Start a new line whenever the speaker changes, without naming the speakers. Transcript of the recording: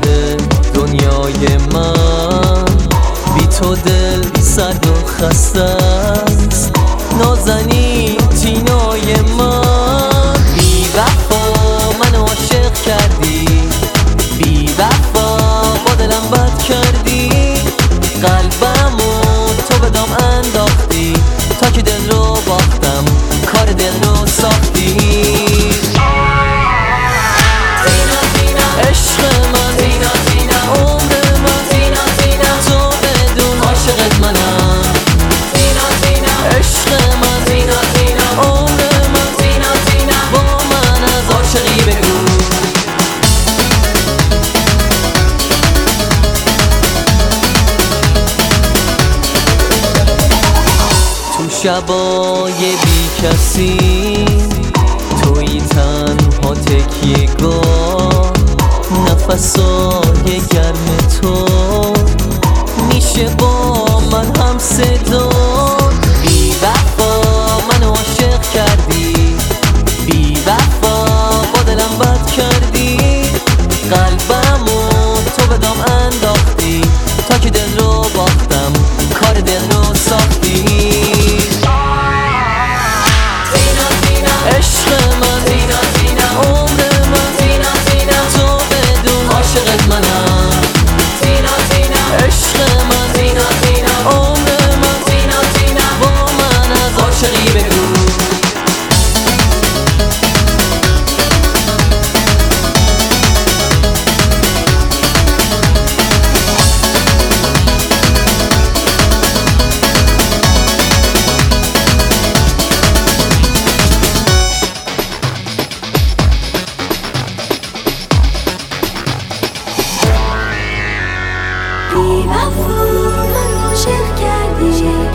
دنیای من، بی تو دل سرد و خسته است. نازنی تینای من، بی وفا منو عاشق کردی، بی وفا با دلم بد کردی. قلبمو تو به دام انداختی، تا که دل رو باختم کار دل رو ساختی. عشق من، عمر من، تو بدون عاشقت منم. عشق من، عمر من، با من از عاشقی بگو. تو شبای بی کسی توی تنها تکیه‌گاه، نفسای گرم تو میشه با من هم صدا. بی وفا منو عاشق کردی، بی وفا با دلم بد کردی. قلبمو تو به دام انداختی، تا که دل رو باختم کار دل رو ساختی. عشق من، عمر من، تو بدون عاشقت منم. عشق من، عمر من، با من از عاشقی بگو.
بی وفا منو عاشق کردی،